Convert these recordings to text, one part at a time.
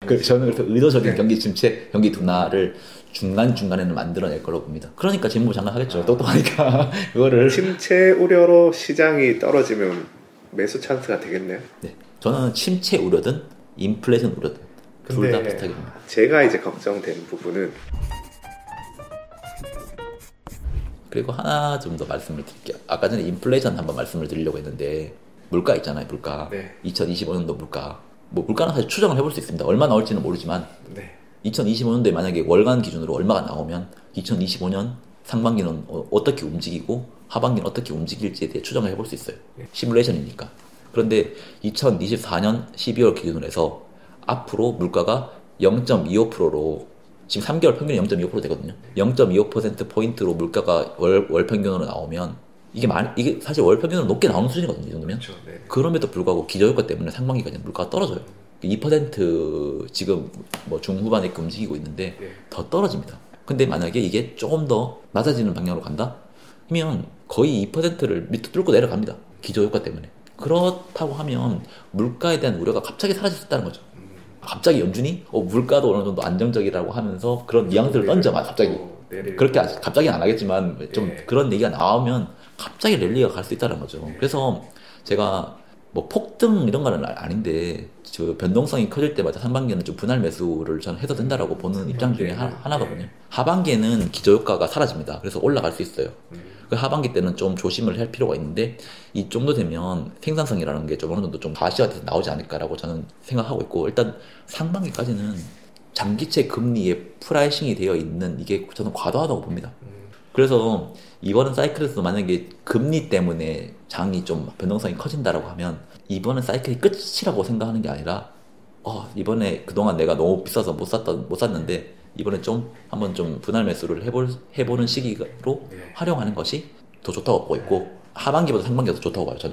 저는 그래서 의도적인 네. 경기 침체, 경기 둔화를 중간중간에는 만들어낼 거라고 봅니다. 그러니까 재무부 장관 하겠죠. 똑똑하니까 그거를. 침체 우려로 시장이 떨어지면 매수 찬스가 되겠네요. 네, 저는 침체 우려든 인플레이션 우려든 둘 다 근데 비슷하게 봅니다. 제가 이제 걱정되는 부분은 그리고 하나 좀 더 말씀을 드릴게요. 아까 전에 인플레이션 한번 말씀을 드리려고 했는데 물가 있잖아요. 물가. 네. 2025년도 물가. 뭐 물가는 사실 추정을 해볼 수 있습니다. 얼마 나올지는 모르지만 네. 2025년도에 만약에 월간 기준으로 얼마가 나오면 2025년 상반기는 어떻게 움직이고 하반기는 어떻게 움직일지에 대해 추정을 해볼 수 있어요. 시뮬레이션이니까. 그런데 2024년 12월 기준으로 해서 앞으로 물가가 0.25%로 지금 3개월 평균이 0.25% 되거든요. 0.25%포인트로 물가가 월 평균으로 나오면 이게 사실 월 평균으로 높게 나오는 수준이거든요. 이 정도면. 그렇죠. 네. 그럼에도 불구하고 기저효과 때문에 상반기까지는 물가가 떨어져요. 2% 지금 뭐 중후반에 이렇게 움직이고 있는데 네. 더 떨어집니다. 근데 만약에 이게 조금 더 낮아지는 방향으로 간다? 하면 거의 2%를 밑으로 뚫고 내려갑니다. 기저효과 때문에. 그렇다고 하면 물가에 대한 우려가 갑자기 사라질 수 있다는 거죠. 갑자기 연준이 물가도 어느 정도 안정적이라고 하면서 그런 뉘앙스를 던져봐 갑자기. 그렇게 갑자기는 안 하겠지만 좀 그런 얘기가 나오면 갑자기 랠리가 갈 수 있다는 거죠. 그래서 제가 뭐 폭등 이런 거는 아닌데 저 변동성이 커질 때마다 상반기에는 좀 분할 매수를 저는 해도 된다라고 보는 입장 중에 하나거든요. 하반기에는 기저효과가 사라집니다. 그래서 올라갈 수 있어요. 그 하반기 때는 좀 조심을 할 필요가 있는데 이 정도 되면 생산성이라는 게 좀 어느 정도 좀 가시화돼서 나오지 않을까라고 저는 생각하고 있고, 일단 상반기까지는 장기채 금리에 프라이싱이 되어 있는 이게 저는 과도하다고 봅니다. 그래서 이번은 사이클에서 만약에 금리 때문에 장이 좀 변동성이 커진다라고 하면 이번은 사이클이 끝이라고 생각하는 게 아니라 이번에 그동안 내가 너무 비싸서 못 샀는데 이번에 좀 한번 좀 분할 매수를 해보는 시기로 활용하는 것이 더 좋다고 보고 있고, 하반기보다 상반기가 더 좋다고 봐요. 저는.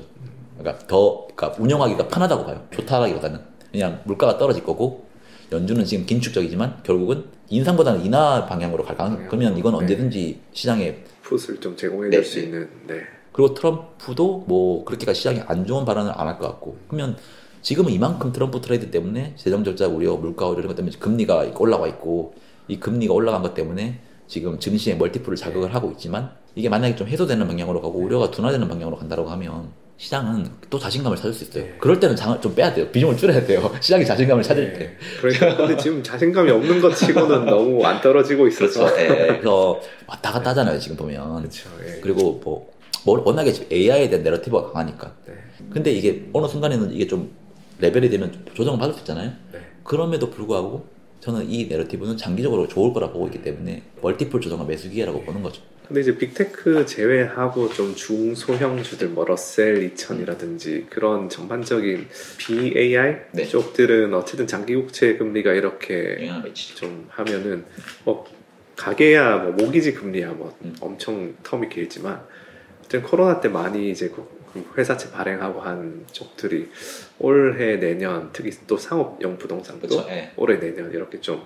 그러니까 운영하기가 편하다고 봐요. 좋다기보다는. 그냥 물가가 떨어질 거고 연준은 지금 긴축적이지만 결국은 인상보다는 인하 방향으로 갈 가능성. 그러면 이건 언제든지 시장에 풋을 좀 제공해 줄 수 있는. 네. 그리고 트럼프도 뭐 그렇게까지 시장이 안 좋은 발언을 안 할 것 같고, 그러면 지금은 이만큼 트럼프 트레이드 때문에 재정 절자 우려, 물가 우려 이런 것 때문에 금리가 올라와 있고, 이 금리가 올라간 것 때문에 지금 증시의 멀티플을 자극을 하고 있지만, 이게 만약에 좀 해소되는 방향으로 가고 우려가 둔화되는 방향으로 간다고 하면 시장은 또 자신감을 찾을 수 있어요. 그럴 때는 장을 좀 빼야 돼요. 비중을 줄여야 돼요. 시장이 자신감을 찾을 때. 그러니까 근데 지금 자신감이 없는 것 치고는 너무 안 떨어지고 있어서. 그렇죠. 그래서 왔다 갔다 하잖아요. 지금 보면. 그렇죠. 그리고 뭐 워낙에 AI에 대한 내러티브가 강하니까. 네. 근데 이게 어느 순간에는 이게 좀 레벨이 되면 조정을 받을 수 있잖아요. 네. 그럼에도 불구하고 저는 이 내러티브는 장기적으로 좋을 거라 보고 있기 때문에 멀티플 조정과 매수 기회라고 보는 거죠. 근데 이제 빅테크 제외하고 좀 중소형주들 뭐 러셀 2000이라든지 그런 전반적인 BAI 네. 쪽들은 어쨌든 장기 국채 금리가 이렇게 영향을 미치죠. 좀 하면은 뭐 가계야 뭐 모기지 금리야 뭐 엄청 텀이 길지만 어쨌든 코로나 때 많이 이제 그 회사채 발행하고 한 쪽들이 올해 내년 특히 또 상업용 부동산도 그렇죠. 올해 내년 이렇게 좀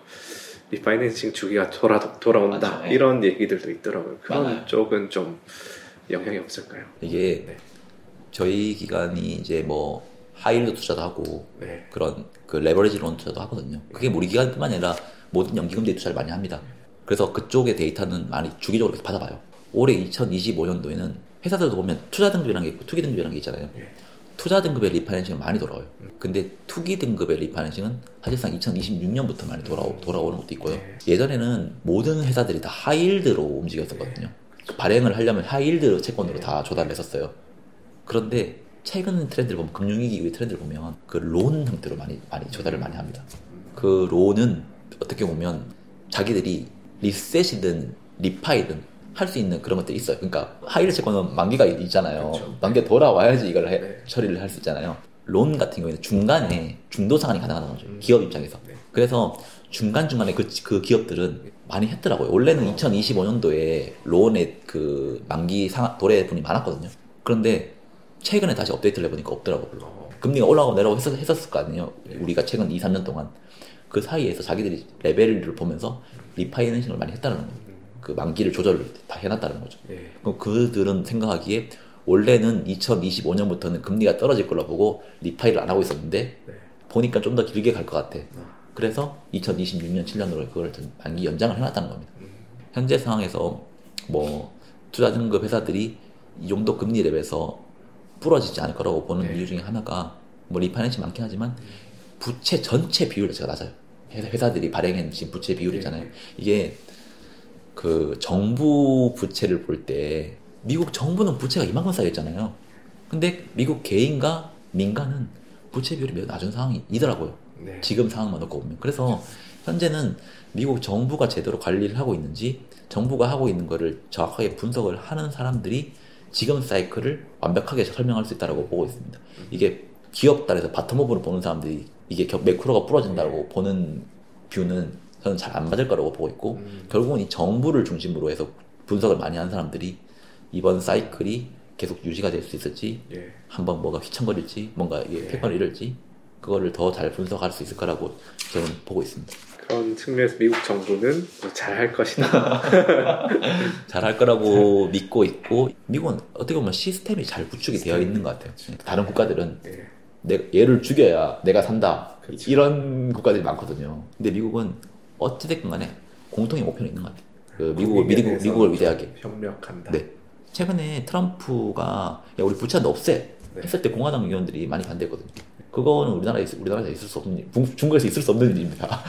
리파이낸싱 주기가 돌아온다. 맞죠. 이런 얘기들도 있더라고요. 그런 많아요. 쪽은 좀 영향이 없을까요? 이게 네. 저희 기관이 이제 뭐 하이힐드 투자도 하고 네. 그런 그 레버리지 론 투자도 하거든요. 그게 우리 기관뿐만 아니라 모든 연기금리 투자를 많이 합니다. 그래서 그쪽의 데이터는 많이 주기적으로 받아봐요. 올해 2025년도에는 회사들도 보면 투자 등급이라는 게 있고 투기 등급이라는 게 있잖아요. 투자 등급의 리파이낸싱은 많이 돌아와요. 근데 투기 등급의 리파이낸싱은 사실상 2026년부터 많이 돌아오는 것도 있고요. 예전에는 모든 회사들이 다 하이힐드로 움직였었거든요. 발행을 하려면 하이힐드 채권으로 다 조달을 했었어요. 그런데 최근 트렌드를 보면, 금융위기 이후의 트렌드를 보면 그 론 형태로 많이 조달을 많이 합니다. 그 론은 어떻게 보면 자기들이 리셋이든 리파이든 할 수 있는 그런 것들이 있어요. 그러니까 하이힐드 채권은 만기가 있잖아요. 그렇죠. 만기가 돌아와야지 이걸 네. 처리를 할 수 있잖아요. 론 같은 경우에는 중간에 중도 상환이 가능하다는 거죠. 기업 입장에서. 그래서 중간중간에 그 기업들은 많이 했더라고요. 원래는 2025년도에 론의 그 만기 도래분이 많았거든요. 그런데 최근에 다시 업데이트를 해보니까 없더라고요. 금리가 올라가고 내려가고 했었을 거 아니에요. 우리가 최근 2, 3년 동안. 그 사이에서 자기들이 레벨을 보면서 리파이낸싱을 많이 했다는 거예요. 그 만기를 조절을 다 해놨다는 거죠. 그럼 그들은 생각하기에 원래는 2025년부터는 금리가 떨어질 걸로 보고 리파이를 안 하고 있었는데 보니까 좀 더 길게 갈 것 같아. 그래서 2026년 7년으로 그걸 만기 연장을 해놨다는 겁니다. 현재 상황에서 뭐 투자 등급 회사들이 이 정도 금리 랩에서 부러지지 않을 거라고 보는 이유 중에 하나가 뭐 리파이낸싱 많긴 하지만 부채 전체 비율 자체가 낮아요. 회사들이 발행한 지금 부채 비율 있잖아요. 이게 그 정부 부채를 볼 때 미국 정부는 부채가 이만큼 쌓여있잖아요. 근데 미국 개인과 민간은 부채 비율이 매우 낮은 상황이더라고요. 네. 지금 상황만 놓고 보면. 그래서 현재는 미국 정부가 제대로 관리를 하고 있는지 정부가 하고 있는 거를 정확하게 분석을 하는 사람들이 지금 사이클을 완벽하게 설명할 수 있다고 보고 있습니다. 이게 기업단에서 바텀업으로 보는 사람들이 이게 매크로가 부러진다고 보는 뷰는 저는 잘 안 맞을 거라고 보고 있고 결국은 이 정부를 중심으로 해서 분석을 많이 하는 사람들이 이번 사이클이 계속 유지가 될 수 있을지 한번 뭐가 휘청거릴지 뭔가 이게 패권을 잃을지 그거를 더 잘 분석할 수 있을 거라고 저는 보고 있습니다. 그런 측면에서 미국 정부는 잘할 것이다. 잘할 거라고 믿고 있고 미국은 어떻게 보면 시스템이 잘 구축이 되어 있는 것 같아요. 다른 국가들은 얘를 죽여야 내가 산다. 그렇죠. 이런 국가들이 많거든요. 근데 미국은 어찌됐건 간에 공통의 목표는 있는 것 같아요. 그 미국을 위대하게 협력한다. 네. 최근에 트럼프가 야, 우리 부채한테 없애 했을 때 공화당 의원들이 많이 반대했거든요. 그거는 우리나라에서 있을 수 없는 중국에서 있을 수 없는 일입니다.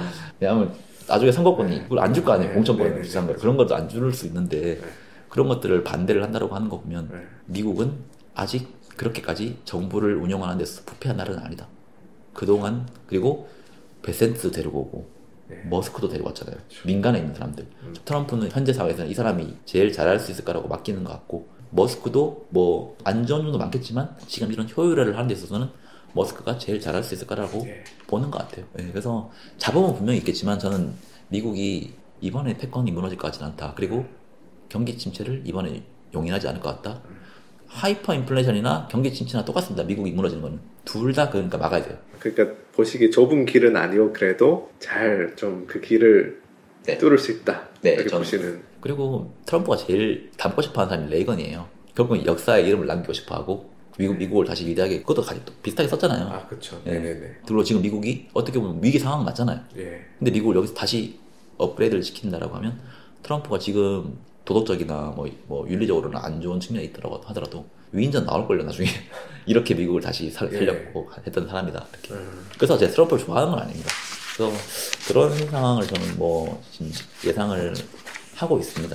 왜냐하면 나중에 선거권이 그걸 안 줄 거 아니에요. 공천권 비슷한 거 그런 것도 안 줄 수 있는데 그런 것들을 반대를 한다고 하는 거 보면 미국은 아직 그렇게까지 정부를 운영하는 데서 부패한 나라는 아니다. 그동안 그리고 베센트 데리고 오고 머스크도 데리고 왔잖아요. 민간에 있는 사람들. 트럼프는 현재 사회에서는 이 사람이 제일 잘할 수 있을 거라고 맡기는 것 같고 머스크도 뭐 안 좋은 점도 많겠지만 지금 이런 효율화를 하는 데 있어서는 머스크가 제일 잘할 수 있을 거라고 보는 것 같아요. 그래서 잡음은 분명히 있겠지만 저는 미국이 이번에 패권이 무너질 것 같지는 않다. 그리고 경기 침체를 이번에 용인하지 않을 것 같다. 하이퍼 인플레이션이나 경기 침체나 똑같습니다. 미국이 무너지는 거는. 둘 다 그러니까 막아야 돼요. 그러니까 보시기 좁은 길은 아니오 그래도 잘 좀 그 길을 뚫을 수 있다. 이렇게 보시는. 그리고 트럼프가 제일 닮고 싶어하는 사람이 레이건이에요. 결국은 역사에 이름을 남기고 싶어하고 미국을 다시 위대하게 그것도 비슷하게 썼잖아요. 아 그렇죠. 네네네. 그리고 지금 미국이 어떻게 보면 위기 상황 맞잖아요. 근데 미국을 여기서 다시 업그레이드를 시킨다라고 하면 트럼프가 지금 도덕적이나 뭐 윤리적으로는 안 좋은 측면이 있더라고 하더라도 위인전 나올걸요 나중에. 이렇게 미국을 다시 살려고 했던 사람이다 이렇게. 그래서 제가 트럼프를 좋아하는 건 아닙니다. 그래서 그런 상황을 저는 뭐 예상을 하고 있습니다.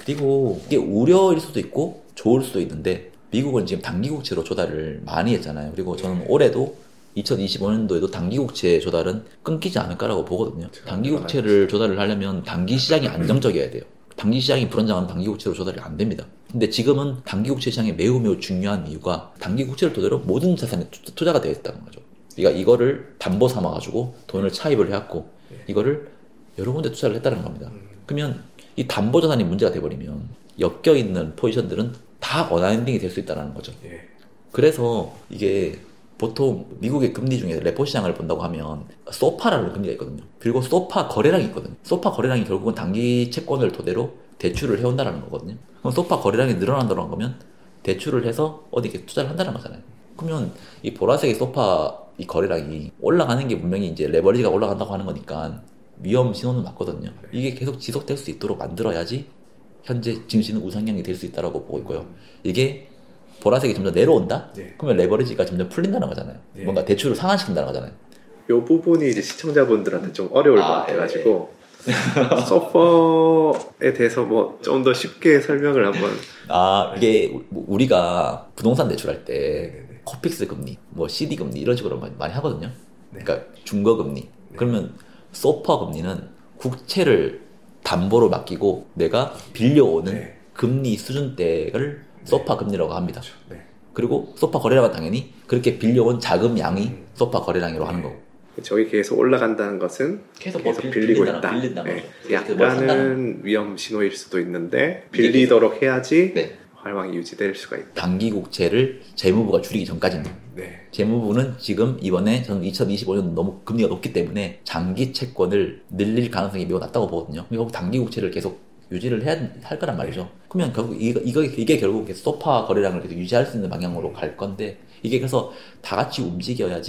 그리고 이게 우려일 수도 있고 좋을 수도 있는데 미국은 지금 단기국채로 조달을 많이 했잖아요. 그리고 저는 올해도 2025년도에도 단기국채 조달은 끊기지 않을 거라고 보거든요. 단기국채를 조달을 하려면 단기 시장이 안정적이어야 돼요. 단기 시장이 불안정하면 단기국채로 조달이 안 됩니다. 근데 지금은 단기국채 시장이 매우 중요한 이유가 단기국채를 토대로 모든 자산에 투자가 되어 있다는 거죠. 그러니까 이거를 담보 삼아가지고 돈을 차입을 해왔고 이거를 여러 군데 투자를 했다는 겁니다. 그러면 이 담보 자산이 문제가 돼버리면 엮여있는 포지션들은 다 어나운딩이 될 수 있다는 거죠. 그래서 이게 보통 미국의 금리 중에 레포 시장을 본다고 하면 소파라는 금리가 있거든요. 그리고 소파 거래량이 있거든요. 소파 거래량이 결국은 단기 채권을 토대로 대출을 해온다는 거거든요. 그럼 소파 거래량이 늘어난다는 거면 대출을 해서 어디 투자를 한다는 거잖아요. 그러면 이 보라색의 소파 이 거래량이 올라가는 게 분명히 이제 레버리지가 올라간다고 하는 거니까 위험 신호는 맞거든요. 이게 계속 지속될 수 있도록 만들어야지 현재 증시는 우상향이 될 수 있다고 보고 있고요. 이게 보라색이 점점 내려온다? 그러면 레버리지가 점점 풀린다는 거잖아요. 뭔가 대출을 상한시킨다는 거잖아요. 이 부분이 이제 시청자분들한테 좀 어려울 것 같아가지고 소퍼에 대해서 뭐 좀 더 쉽게 설명을 한번. 이게 우리가 부동산 대출할 때 코픽스 금리, 뭐 CD 금리 이런 식으로 많이 하거든요. 그러니까 중거 금리. 그러면 소퍼 금리는 국채를 담보로 맡기고 내가 빌려오는 금리 수준대를 소파 금리라고 합니다. 그리고 소파 거래량은 당연히 그렇게 빌려온 자금 양이 소파 거래량으로 하는 거고. 저기 계속 올라간다는 것은 계속 빌리고 있다. 약간은 위험 신호일 수도 있는데 빌리도록 해야지 활황이 유지될 수가 있다. 단기 국채를 재무부가 줄이기 전까지는. 재무부는 지금 이번에 저는 2025년 너무 금리가 높기 때문에 장기 채권을 늘릴 가능성이 매우 낮다고 보거든요. 결국 단기 국채를 계속 유지를 할 거란 말이죠. 그러면 결국 이게 결국 소파 거래량을 계속 유지할 수 있는 방향으로 갈 건데 이게 그래서 다 같이 움직여야지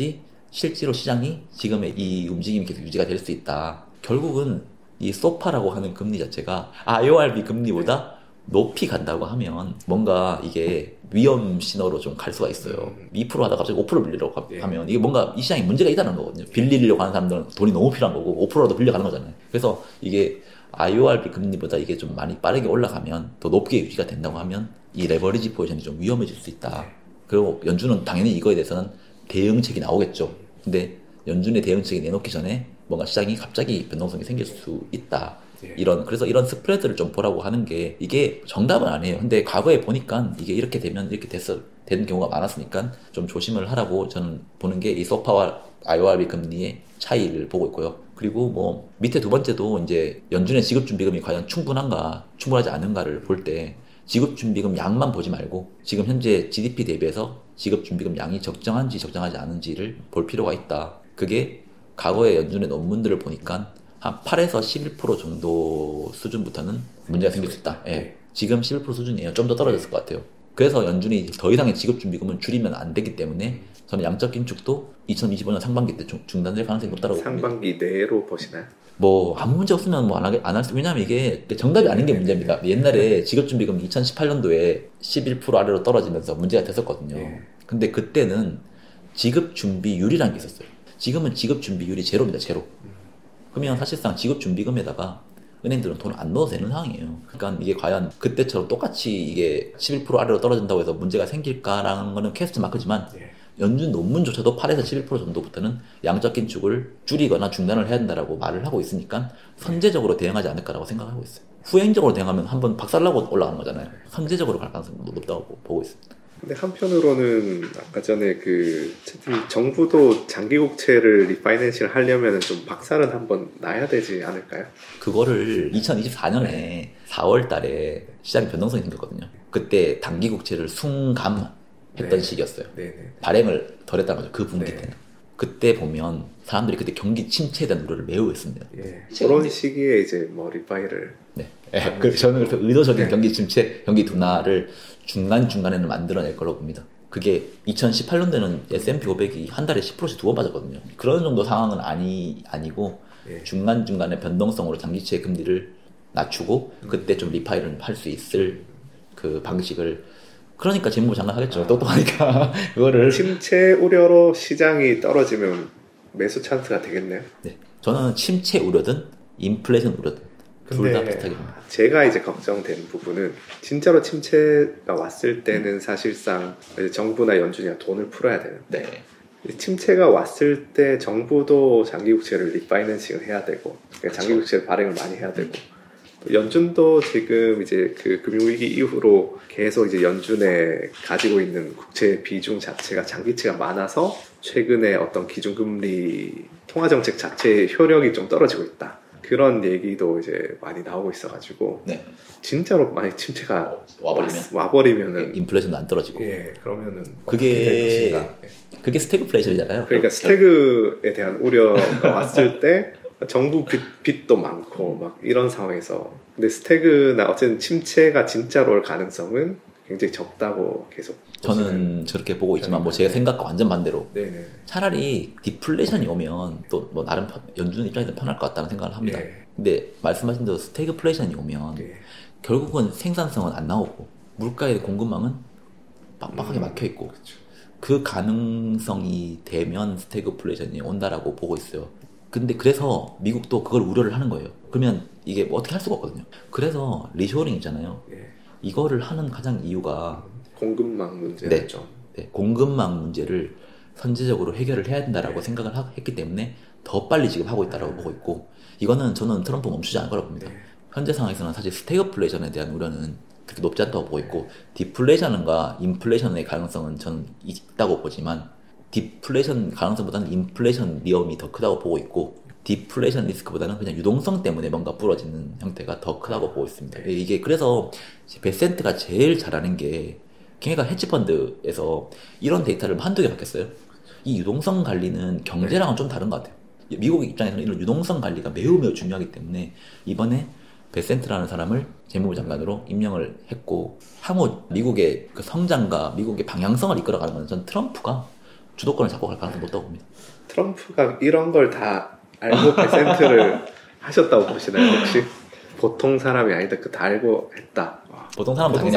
실제로 시장이 지금의 이 움직임이 계속 유지가 될 수 있다. 결국은 이 소파라고 하는 금리 자체가 IORB 금리보다 높이 간다고 하면 뭔가 이게 위험 신호로 좀 갈 수가 있어요. 2% 하다가 갑자기 5% 빌리려고 하면 이게 뭔가 이 시장에 문제가 있다는 거거든요. 빌리려고 하는 사람들은 돈이 너무 필요한 거고 5%라도 빌려가는 거잖아요. 그래서 이게 IORB 금리보다 이게 좀 많이 빠르게 올라가면 더 높게 유지가 된다고 하면 이 레버리지 포지션이 좀 위험해질 수 있다. 그리고 연준은 당연히 이거에 대해서는 대응책이 나오겠죠. 근데 연준의 대응책이 내놓기 전에 뭔가 시장이 갑자기 변동성이 생길 수 있다. 그래서 이런 스프레드를 좀 보라고 하는 게 이게 정답은 아니에요. 근데 과거에 보니까 이게 이렇게 되면 이렇게 되는 경우가 많았으니까 좀 조심을 하라고 저는 보는 게 이 소파와 IORB 금리의 차이를 보고 있고요. 그리고 뭐 밑에 두 번째도 이제 연준의 지급준비금이 과연 충분하지 않은가를 볼 때 지급준비금 양만 보지 말고 지금 현재 GDP 대비해서 지급준비금 양이 적정한지 적정하지 않은지를 볼 필요가 있다. 그게 과거의 연준의 논문들을 보니까 한 8에서 11% 정도 수준부터는 문제가 생길 수 있다. 예. 지금 11% 수준이에요. 좀 더 떨어졌을 것 같아요. 그래서 연준이 더 이상의 지급준비금은 줄이면 안 되기 때문에 저는 양적 긴축도 2025년 상반기 때 중단될 가능성이 높다고 봅니다. 상반기 내로 보시나요? 뭐 아무 문제 없으면 뭐 안 할 수, 왜냐면 이게 정답이 아닌 게 문제입니다. 옛날에 지급준비금 2018년도에 11% 아래로 떨어지면서 문제가 됐었거든요. 근데 그때는 지급준비율이라는 게 있었어요. 지금은 지급준비율이 제로입니다. 제로. 그러면 사실상 지급준비금에다가 은행들은 돈을 안 넣어도 되는 상황이에요. 그러니까 이게 과연 그때처럼 똑같이 이게 11% 아래로 떨어진다고 해서 문제가 생길까라는 거는 퀘스천 마크지만 연준 논문조차도 8에서 11% 정도부터는 양적 긴축을 줄이거나 중단을 해야 된다라고 말을 하고 있으니까 선제적으로 대응하지 않을까라고 생각하고 있어요. 후행적으로 대응하면 한번 박살나고 올라가는 거잖아요. 선제적으로 갈 가능성이 높다고 보고 있습니다. 근데 한편으로는 아까 전에 정부도 장기국채를 리파이낸싱을 하려면 좀 박살은 한번 나야 되지 않을까요? 그거를 2024년에 4월 달에 시장에 변동성이 생겼거든요. 그때 단기국채를 했던 시기였어요. 발행을 덜 했다는 거죠. 그 분기 때는. 그때 보면 사람들이 그때 경기 침체에 대한 우려를 매우 했습니다. 그런 시기에 이제 뭐 리파이를. 저는 그래서 의도적인 경기 침체, 경기 둔화를 중간에는 만들어낼 걸로 봅니다. 그게 2018년도에는 S&P 500이 한 달에 10%씩 2번 빠졌거든요. 그런 정도 상황은 아니고 중간중간에 변동성으로 장기채 금리를 낮추고 그때 좀 리파이를 할 수 있을 그 방식을, 그러니까 재무부 장관 하겠죠. 똑똑하니까. 그거를. 침체 우려로 시장이 떨어지면 매수 찬스가 되겠네요. 네. 저는 침체 우려든 인플레이션 우려든 둘 다 비슷하게 봅니다. 제가 이제 걱정되는 부분은 진짜로 침체가 왔을 때는 사실상 정부나 연준이가 돈을 풀어야 되는데 침체가 왔을 때 정부도 장기국채를 리파이낸싱을 해야 되고 장기국채 발행을 많이 해야 되고 연준도 지금 이제 그 금융위기 이후로 계속 이제 연준에 가지고 있는 국채 비중 자체가 장기채가 많아서 최근에 어떤 기준금리 통화정책 자체의 효력이 좀 떨어지고 있다. 그런 얘기도 이제 많이 나오고 있어가지고 진짜로 만약 침체가 와버리면은 인플레이션도 안 떨어지고 그러면은 그게 스태그플레이션이잖아요. 그러니까 스태그에 대한 우려가 왔을 때 정부 빚도 많고 막 이런 상황에서 근데 스태그나 어쨌든 침체가 진짜로 올 가능성은 굉장히 적다고 계속 저는 저렇게 보고 있지만 뭐 제 생각과 완전 반대로 차라리 디플레이션이 오면 또 뭐 나름 연준 입장에서 편할 것 같다는 생각을 합니다. 근데 말씀하신 대로 스태그플레이션이 오면 결국은 생산성은 안 나오고 물가의 공급망은 빡빡하게 막혀 있고 그 가능성이 되면 스태그플레이션이 온다라고 보고 있어요. 근데 그래서 미국도 그걸 우려를 하는 거예요. 그러면 이게 뭐 어떻게 할 수가 없거든요. 그래서 리쇼어링 있잖아요. 이거를 하는 가장 이유가 공급망 문제죠. 공급망 문제를 선제적으로 해결을 해야 된다라고 생각을 했기 때문에 더 빨리 지금 하고 있다라고 보고 있고 이거는 저는 트럼프 멈추지 않을 거라고 봅니다. 현재 상황에서는 사실 스태그플레이션에 대한 우려는 그렇게 높지 않다고 보고 있고 디플레이션과 인플레이션의 가능성은 저는 있다고 보지만 디플레이션 가능성보다는 인플레이션 위험이 더 크다고 보고 있고 디플레이션 리스크보다는 그냥 유동성 때문에 뭔가 부러지는 형태가 더 크다고 보고 있습니다. 이게 그래서 베센트가 제일 잘하는 게 걔가 헤지펀드에서 이런 데이터를 한두 개 받겠어요. 이 유동성 관리는 경제랑은 좀 다른 것 같아요. 미국 입장에서는 이런 유동성 관리가 매우 중요하기 때문에 이번에 베센트라는 사람을 재무부 장관으로 임명을 했고 향후 미국의 그 성장과 미국의 방향성을 이끌어가는 건 전 트럼프가 주도권을 잡고 갈 가능성이 높다고 봅니다. 트럼프가 이런 걸 다 알고 베센트를 하셨다고 보시나요 혹시? 보통 사람이 아니다 그 다 알고 했다. 보통 사람은 당연히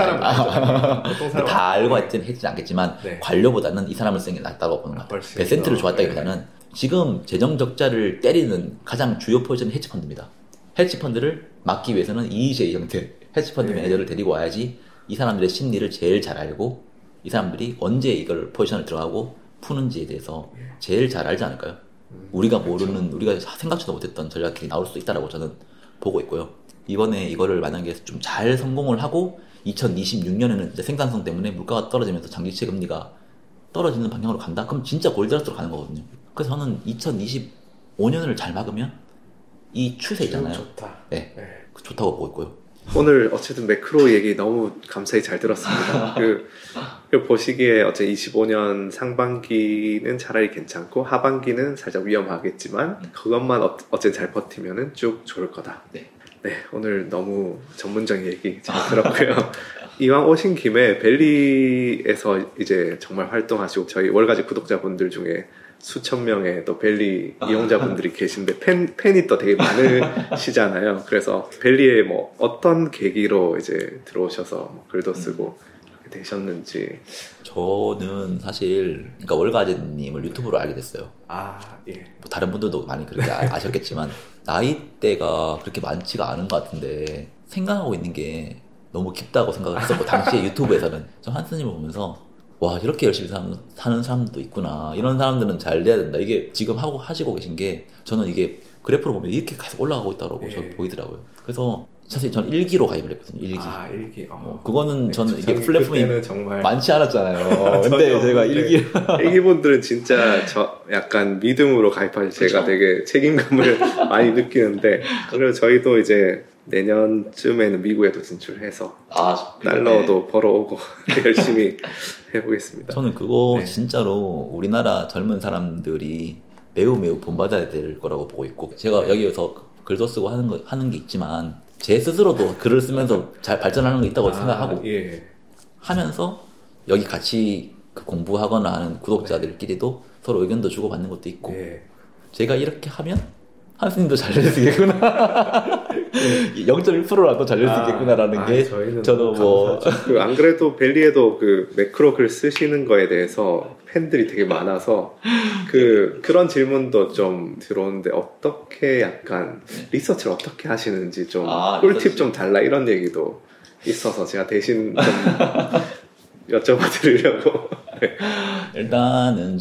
보통 사람 다 알고 했진 않겠지만 네. 관료보다는 이 사람을 쓰는 게 낫다고 보는 것 같아요. 베센트를 좋았다기보다는 지금 재정 적자를 때리는 가장 주요 포지션은 헤지펀드입니다. 헤지펀드를 막기 위해서는 EJ 형태 헤지펀드 네. 매니저를 데리고 와야지 이 사람들의 심리를 제일 잘 알고 이 사람들이 언제 이걸 포지션을 들어가고 푸는지에 대해서 제일 잘 알지 않을까요? 우리가 모르는 우리가 생각지도 못했던 전략들이 나올 수도 있다라고 저는 보고 있고요. 이번에 이거를 만약에 좀 잘 성공을 하고 2026년에는 생산성 때문에 물가가 떨어지면서 장기채 금리가 떨어지는 방향으로 간다? 그럼 진짜 골드라스로 가는 거거든요. 그래서 저는 2025년을 잘 막으면 이 추세 있잖아요. 좋다. 네, 좋다고 보고 있고요. 오늘 어쨌든 매크로 얘기 너무 감사히 잘 들었습니다. 그 보시기에 어째 25년 상반기는 차라리 괜찮고 하반기는 살짝 위험하겠지만 그것만 어쨌든 잘 버티면은 쭉 좋을 거다. 네. 네, 오늘 너무 전문적인 얘기 잘 들었고요. 이왕 오신 김에 벨리에서 이제 정말 활동하시고 저희 월가지 구독자분들 중에 수천 명의 또 벨리 이용자분들이 계신데 팬이 또 되게 많으시잖아요. 그래서 벨리에 뭐 어떤 계기로 이제 들어오셔서 뭐 글도 쓰고 그렇게 되셨는지. 저는 사실 그러니까 월가제님을 유튜브로 알게 됐어요. 아, 예. 뭐 다른 분들도 많이 그렇게 아셨겠지만 나이대가 그렇게 많지가 않은 것 같은데 생각하고 있는 게 너무 깊다고 생각을 했었고 당시에 유튜브에서는 저 한스님을 보면서 와 이렇게 열심히 사는 사람도 있구나 이런 사람들은 잘 돼야 된다 이게 지금 하시고 계신 게 저는 이게 그래프로 보면 이렇게 계속 올라가고 있다고 저 보이더라고요. 그래서 사실 저는 1기로 가입을 했거든요. 1기. 아, 1기. 그거는 저는 이게 플랫폼이 플랫폼이 정말 많지 않았잖아요. 근데 제가 1기 1기분들은 진짜 저 약간 믿음으로 가입하시 제가 되게 책임감을 많이 느끼는데 그래서 저희도 이제 내년쯤에는 미국에도 진출해서 달러도 벌어오고 열심히 해보겠습니다. 저는 그거 진짜로 우리나라 젊은 사람들이 매우 본받아야 될 거라고 보고 있고 제가 여기에서 글도 쓰고 하는 게 있지만 제 스스로도 글을 쓰면서 잘 발전하는 게 있다고 생각하고 하면서 여기 같이 공부하거나 하는 구독자들끼리도 서로 의견도 주고받는 것도 있고 제가 이렇게 하면 한스님도 잘 될 수 있겠구나 0.1%라도 잘 될 수 있겠구나라는 게 저도 뭐 안 그래도 벨리에도 그 매크로 글 쓰시는 거에 대해서 팬들이 되게 많아서 그런 질문도 좀 들어오는데 어떻게 약간 리서치를 어떻게 하시는지 좀 꿀팁 좀 달라 이런 얘기도 있어서 제가 대신 좀 여쭤봐 드리려고. 일단은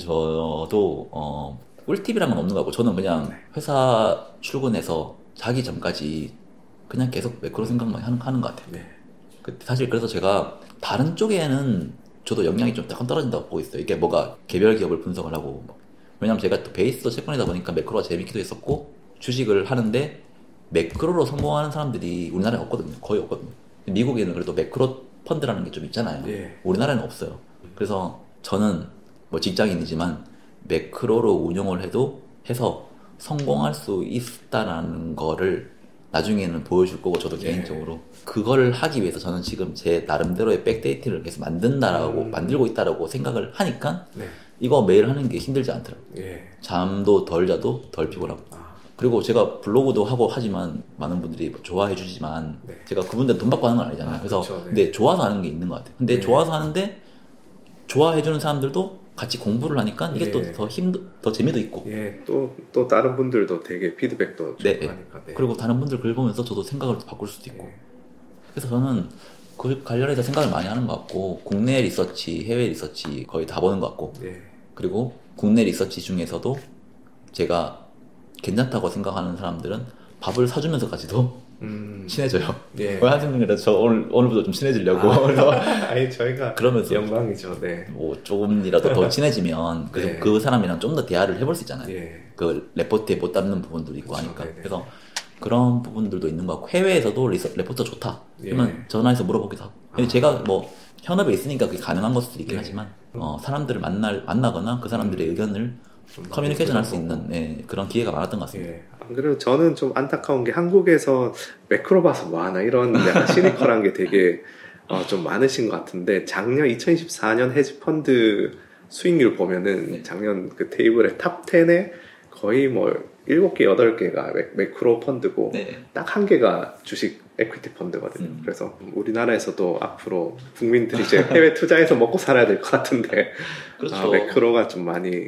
저도 꿀팁이라는 건 없는 것 같고 저는 그냥 회사 출근해서 자기 전까지 그냥 계속 매크로 생각만 하는 것 같아요. 사실 그래서 제가 다른 쪽에는 저도 역량이 좀 약간 떨어진다고 보고 있어요. 이게 뭐가 개별 기업을 분석을 하고 왜냐면 제가 또 베이스도 채권이다 보니까 매크로가 재밌기도 했었고 주식을 하는데 매크로로 성공하는 사람들이 우리나라에 없거든요. 거의 없거든요. 미국에는 그래도 매크로 펀드라는 게 좀 있잖아요. 우리나라에는 없어요. 그래서 저는 뭐 직장인이지만 매크로로 운용을 해서 성공할 수 있다라는 거를 나중에는 보여줄 거고 저도 개인적으로 그걸 하기 위해서 저는 지금 제 나름대로의 백데이터를 계속 만들고 있다라고 생각을 하니까 이거 매일 하는 게 힘들지 않더라고요. 잠도 덜 자도 덜 피곤하고 그리고 제가 블로그도 하고 하지만 많은 분들이 좋아해 주지만 제가 그분들 돈 받고 하는 건 아니잖아요. 그래서 근데 좋아서 하는 게 있는 것 같아요. 근데 좋아서 하는데 좋아해 주는 사람들도 같이 공부를 하니까 이게 또 더 재미도 있고 또 다른 분들도 되게 피드백도 좋고 하니까 그리고 다른 분들 글 보면서 저도 생각을 바꿀 수도 있고 그래서 저는 그 관련해서 생각을 많이 하는 것 같고 국내 리서치, 해외 리서치 거의 다 보는 것 같고 그리고 국내 리서치 중에서도 제가 괜찮다고 생각하는 사람들은 밥을 사주면서까지도 친해져요. 한승민이랑 저 오늘부터 좀 친해지려고. 아니 저희가 그러면서 영광이죠. 뭐 조금이라도 더 친해지면 그 사람이랑 좀 더 대화를 해볼 수 있잖아요. 그 레포트에 못 담는 부분도 있고 하니까. 그래서 그런 부분들도 있는 것 같고 해외에서도 레포트 좋다. 그러면 전화해서 물어보기도 하고. 근데 제가 뭐 현업에 있으니까 그게 가능한 것도 있긴 하지만 사람들을 만나거나 그 사람들의 의견을 커뮤니케이션 할 수 있는 그런 기회가 많았던 것 같습니다. 안 그래도 저는 좀 안타까운 게 한국에서 매크로 봐서 뭐하나 이런 약간 시니컬한 게 되게 좀 많으신 것 같은데 작년 2024년 헤지펀드 수익률 보면은 네. 작년 그 테이블의 탑 10에 거의 뭐 7개, 8개가 매크로 펀드고 네. 딱 한 개가 주식 에퀴티 펀드거든요. 그래서 우리나라에서도 앞으로 국민들이 이제 해외 투자해서 먹고 살아야 될 것 같은데 그렇죠. 매크로가 좀 많이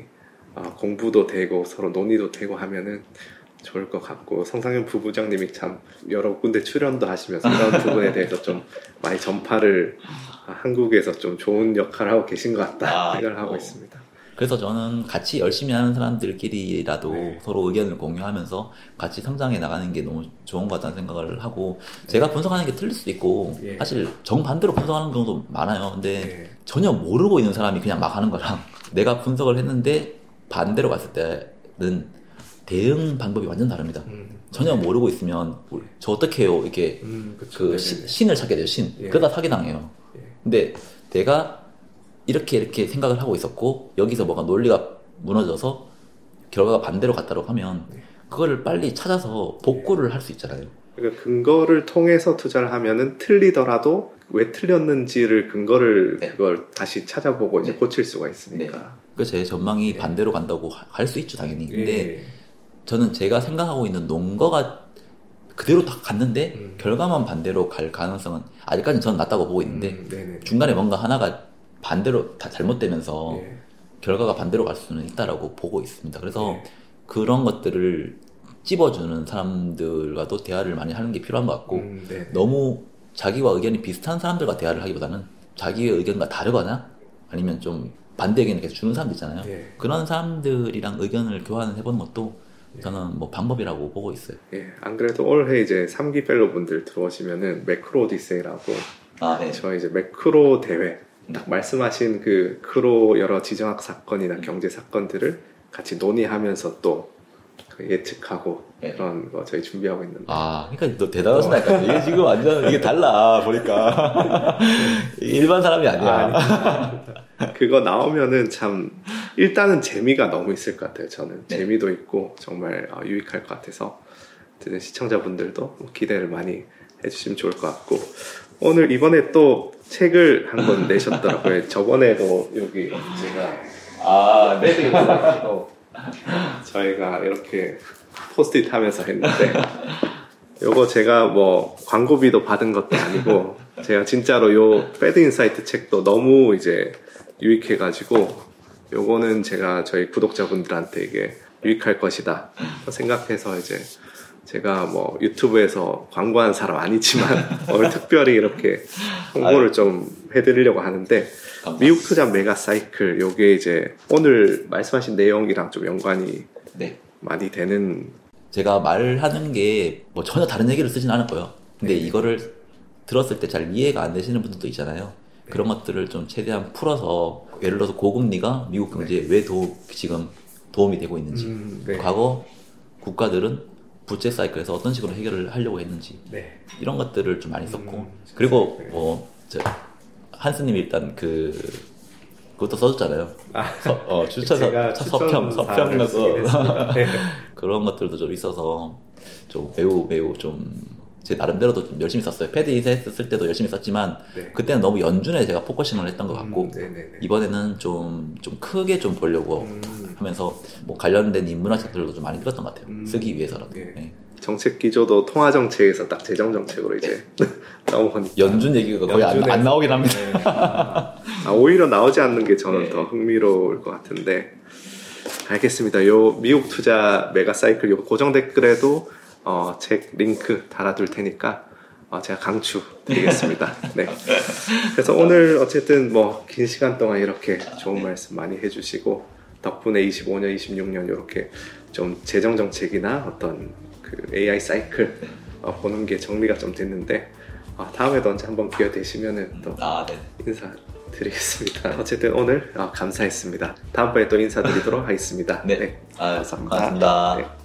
공부도 되고 서로 논의도 되고 하면은 좋을 것 같고 성상현 부부장님이 참 여러 군데 출연도 하시면서 이런 부분에 대해서 좀 많이 전파를 한국에서 좀 좋은 역할을 하고 계신 것 같다 생각을 하고 있습니다. 그래서 저는 같이 열심히 하는 사람들끼리라도 네. 서로 의견을 공유하면서 같이 성장해 나가는 게 너무 좋은 것 같다는 생각을 하고 제가 분석하는 게 틀릴 수도 있고 예. 사실 정반대로 분석하는 경우도 많아요. 근데 예. 전혀 모르고 있는 사람이 그냥 막 하는 거랑 내가 분석을 했는데 반대로 갔을 때는 대응 방법이 완전 다릅니다. 전혀 모르고 있으면 저 어떻게 해요? 이렇게 그쵸. 그 신을 찾게 돼요. 신. 예. 그러다 사기당해요. 예. 근데 내가 이렇게 생각을 하고 있었고 여기서 뭐가 논리가 무너져서 결과가 반대로 갔다고 하면 그거를 빨리 찾아서 복구를 할 수 있잖아요. 그러니까 근거를 통해서 투자를 하면은 틀리더라도 왜 틀렸는지를 근거를 네. 그걸 다시 찾아보고 이제 네. 고칠 수가 있으니까. 그 제 전망이 예. 반대로 간다고 할 수 있죠 당연히. 근데 예. 저는 제가 생각하고 있는 논거가 그대로 다 갔는데 결과만 반대로 갈 가능성은 아직까지는 저는 낮다고 보고 있는데 네네. 중간에 뭔가 하나가 반대로 다 잘못되면서 예. 결과가 반대로 갈 수는 있다라고 보고 있습니다. 그래서 예. 그런 것들을 찝어주는 사람들과도 대화를 많이 하는 게 필요한 것 같고 네네. 너무 자기와 의견이 비슷한 사람들과 대화를 하기보다는 자기의 의견과 다르거나 아니면 좀 반대 의견을 계속 주는 사람들 있잖아요. 예. 그런 사람들이랑 의견을 교환을 해보는 것도 저는 뭐 방법이라고 보고 있어요. 예. 안 그래도 올해 이제 3기 펠로 분들 들어오시면은 매크로 오디세이라고 네. 저희 이제 매크로 대회 딱 말씀하신 그 크로 여러 지정학 사건이나 경제 사건들을 같이 논의하면서 또 예측하고 네. 그런 거 저희 준비하고 있는데. 그러니까 너 대단하시다니까. 이게 지금 완전 이게 달라 보니까 일반 사람이 아니야. 그거 나오면은 참 일단은 재미가 너무 있을 것 같아요. 저는 네. 재미도 있고 정말 유익할 것 같아서 시청자분들도 기대를 많이 해주시면 좋을 것 같고 오늘 이번에 또 책을 한 권 내셨더라고요. 저번에도 여기 제가 매드인사이트도 저희가 이렇게 포스트잇 하면서 했는데 요거 제가 뭐 광고비도 받은 것도 아니고 제가 진짜로 요 패드 인사이트 책도 너무 이제 유익해가지고 요거는 제가 저희 구독자분들한테 이게 유익할 것이다 생각해서 이제 제가 뭐 유튜브에서 광고한 사람 아니지만 오늘 특별히 이렇게 홍보를 좀 해드리려고 하는데 미국 투자 메가 사이클 요게 이제 오늘 말씀하신 내용이랑 좀 연관이 네. 많이 되는 제가 말하는 게 뭐 전혀 다른 얘기를 쓰진 않을 거예요. 근데 이거를 들었을 때 잘 이해가 안 되시는 분들도 있잖아요. 그런 것들을 좀 최대한 풀어서 예를 들어서 고금리가 미국 경제에 왜 지금 도움이 되고 있는지 네. 과거 국가들은 부채 사이클에서 어떤 식으로 해결을 하려고 했는지 네. 이런 것들을 좀 많이 썼고 그리고 한스님이 일단 그것도 써줬잖아요. 주차사 서평에서 그런 것들도 좀 있어서 좀 매우 좀 제 나름대로도 좀 열심히 썼어요. 패드 인사이트 쓸 때도 열심히 썼지만 네. 그때는 너무 연준에 제가 포커싱을 했던 것 같고 네네네. 이번에는 좀 크게 좀 보려고 하면서 뭐 관련된 인문학 책들도 좀 많이 읽었던 것 같아요. 쓰기 위해서라도. 네. 네. 정책 기조도 통화 정책에서 딱 재정 정책으로 이제 넘어가니까 연준 얘기가 거의 안 나오긴 합니다. 오히려 나오지 않는 게 저는 더 흥미로울 것 같은데 알겠습니다. 요 미국 투자 메가 사이클 요 고정 댓글에도 책 링크 달아둘 테니까 제가 강추 드리겠습니다. 네. 그래서 오늘 어쨌든 뭐 긴 시간 동안 이렇게 좋은 말씀 많이 해주시고 덕분에 25년, 26년 이렇게 좀 재정 정책이나 어떤 그 AI 사이클 보는 게 정리가 좀 됐는데 다음에도 언제 한번 기회 되시면은 또 네. 인사드리겠습니다. 어쨌든 오늘 감사했습니다. 다음번에 또 인사드리도록 하겠습니다. 네. 감사합니다. 고맙습니다. 네.